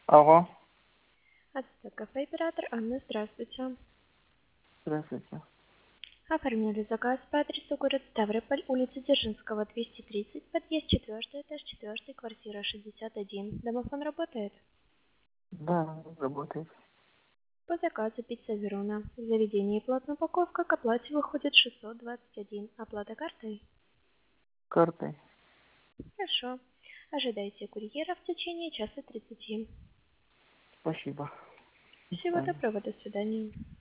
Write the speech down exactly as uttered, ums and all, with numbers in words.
Алло, Ацтек кафе оператор Анна, здравствуйте. здравствуйте. Оформили заказ по адресу город Ставрополь, улица Дзержинского, двести тридцать, подъезд четвертый, этаж четвертый, квартира шестьдесят один. Домофон работает? Да, работает. По заказу пицца Верона. В заведении платная упаковка, к оплате выходит шестьсот двадцать один. Оплата картой? Картой. Хорошо. Ожидайте курьера в течение часа тридцати. Спасибо. До Всего свидания. доброго, до свидания.